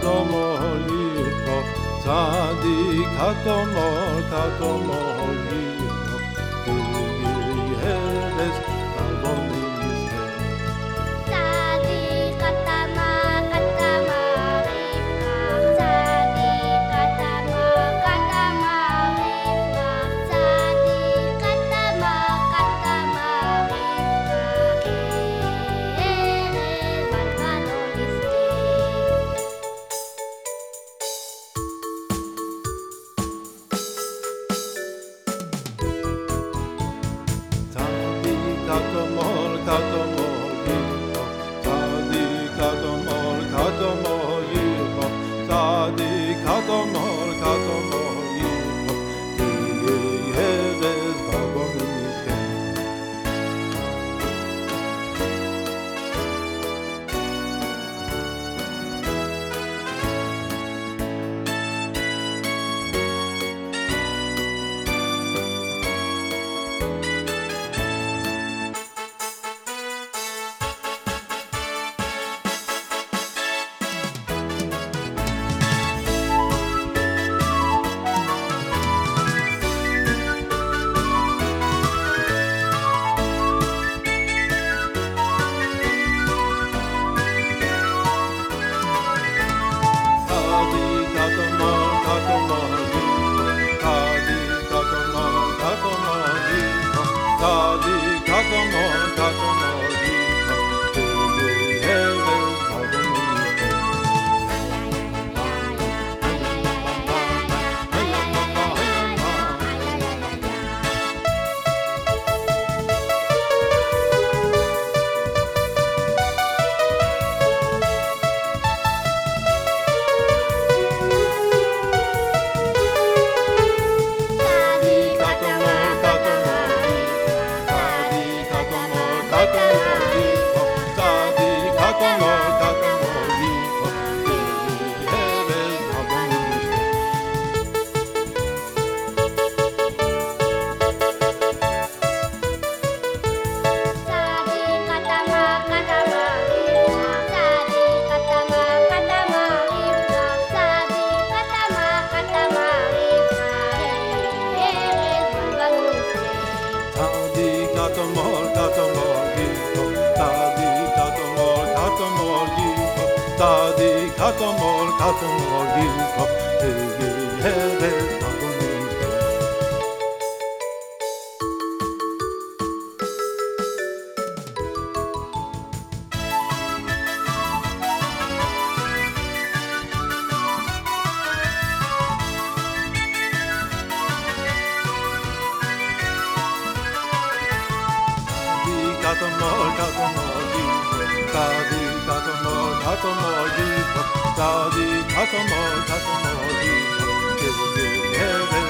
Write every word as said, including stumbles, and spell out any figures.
katomolipo, tzadi katomol katomolipo, Gigi Erez Agonizhe. Tzadi katama katama rivka, tzadi katama katama rivka, tzadi katama katama rivka, Erez Agonizhe. Tzadi katomol katomol yipo, tzadi katomol katomol yipo, tzadi katomol katomol yipo, Gigi Erez Agonizhe. Tzadi katomol katomol yipo, tzadi katomol katomol yipo, tzadi katomol katomol yipo, Gigi Erez Agonizhe. Tzadi katama katama Tzadi katomol katomol yipo, tzadi katomol katomol yipo, Gigi Erez Agonizhe. Tzadi katama katama rivka, tzadi katama katama rivka, tzadi katama katama rivka, Erez Agonizhe. Tzadi katomol katomol yipo, tzadi katomol katomol yipo, tzadi katomol katomol yipo, Gigi Erez Agonizhe. Tzadi katomol katomol yipo, tzadi katomol katomol yipo, tzadi katomol katomol yipo, Gigi Erez